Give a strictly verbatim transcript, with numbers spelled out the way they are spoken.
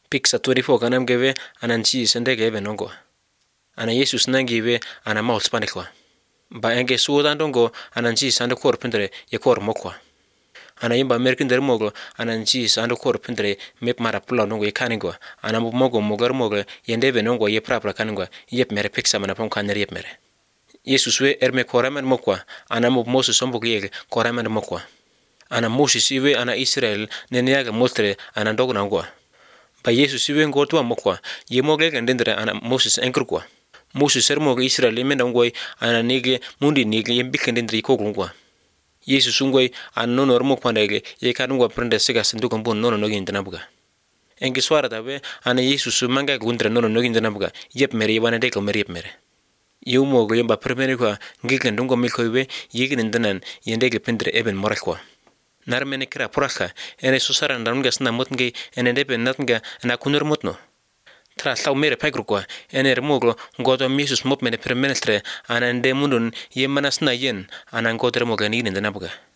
Piksa tori foka namgeve anan Jesus ndege eve nongo. Ana Jesus nangive ana maul spanekwa. Ba enge suodan dongo anan Jesus ando kor pendre ye kor mokwa. Ana yimba merkinder mogo anan Jesus ando kor pendre mep mara pula nongo ye kaningwa. Ana mogo mogar mogo yendeve nongo ye prapra kaningwa yep mere piksa mana pom kaner yep mere. Jesus we erme koramen mokwa ana mob Moses ombo yege koramen mokwa. Ana Moses iwe ana Israel neniaga moltre ana ndogo nangwa. Ba Jesus iwe ngotwa mokwa ye mogege ndendre ana Moses enkrukwa. Moses ermoge Israel imenda ngoi ana nige mundi nige yembike ndendre ikogungwa. Jesus ngoi ana nono ermokwa ndege ye kanungwa prende siga sinduko mbon nono nogi ndanabuga. Engi swara tabe ana Jesus manga gundre nono nogi ndanabuga yep mere yebana ndeko mere yep mere. Yumogo yemba premene kwa ngike ndungo milko iwe yigin ndanan yendege pendre eben morakwa. Narmene kira poraka ene susara ndanga sna motnge ene debe natnga na kunur motno tra tlaw mere pagrukwa ene remoglo ngodo Jesus mop mene permenestre ana nde mundun yemana sna yen ana ngodo remoga ni ndanabuga.